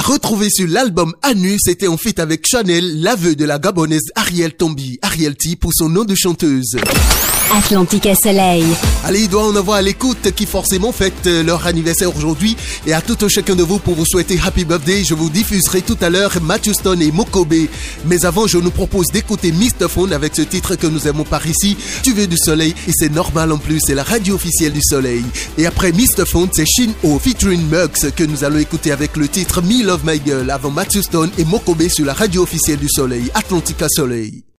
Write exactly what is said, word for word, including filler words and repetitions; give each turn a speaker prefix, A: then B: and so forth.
A: retrouver sur l'album Anu, c'était en feat avec Chanel, l'aveu de la gabonaise Ariel Tombi, Ariel T pour son nom de chanteuse.
B: Atlantica Soleil.
A: Allez, il doit en avoir à l'écoute qui forcément fête leur anniversaire aujourd'hui. Et à tout un chacun de vous pour vous souhaiter Happy Birthday, je vous diffuserai tout à l'heure Matthew Stone et Mokobe. Mais avant, je nous propose d'écouter mister Phone avec ce titre que nous aimons par ici. Tu veux du soleil et c'est normal en plus, c'est la radio officielle du soleil. Et après mister Phone, c'est Shin-Ho featuring Muggs que nous allons écouter avec le titre Me Love My Girl avant Matthew Stone et Mokobe sur la radio officielle du soleil, Atlantica Soleil.